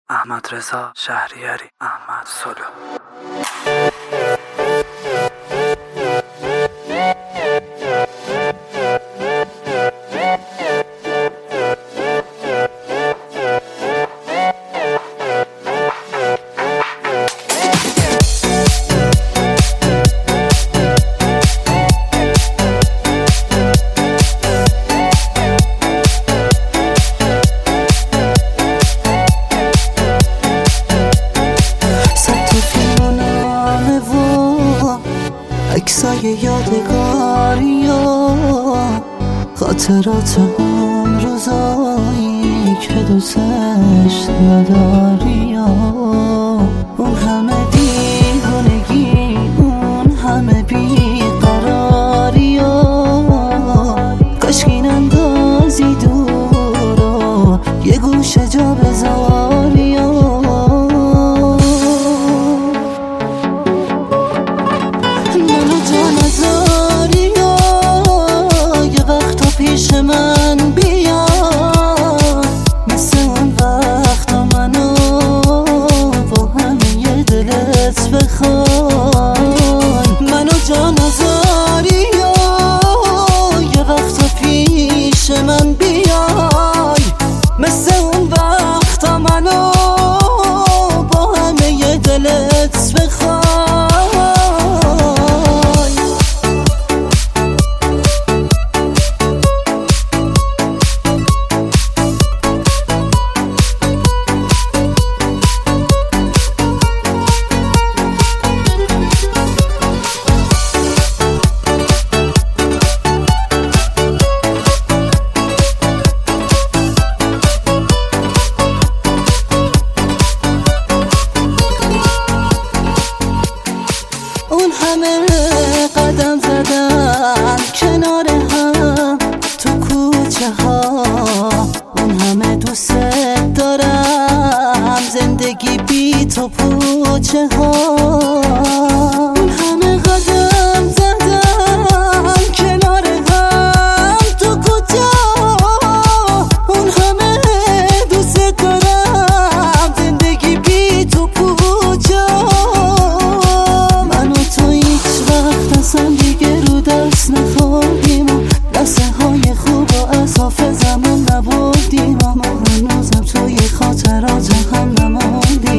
احمد رضا شهریاری، احمد سلو. عکسای یادگاری و خاطرات اون روزایی که دوستش نداری و اون همه دیوانگی، اون همه بیقراری و کاش این اندازی دور و یه گوشه جا بذاری و پیش من بیا، مثل اون وقتا منو با همه دلت بخوای، منو جا نذاری یه وقتا پیش من بیای، مثل اون وقتا منو با همه دلت بخوای. اون همه قدم زدن کنار هم تو کوچه ها، اون همه دوست دارم زندگی بی تو پوچه ها، اون همه قدم زدن کنار هم تو کوچه ها، اون همه دوست دارم زندگی بی تو پوچه ها. اصلا دیگه رو دست نخوردیم و دسته های خوب و از حافظمون نبردیم و ما هنوزم توی خاطرات هم نموندیم.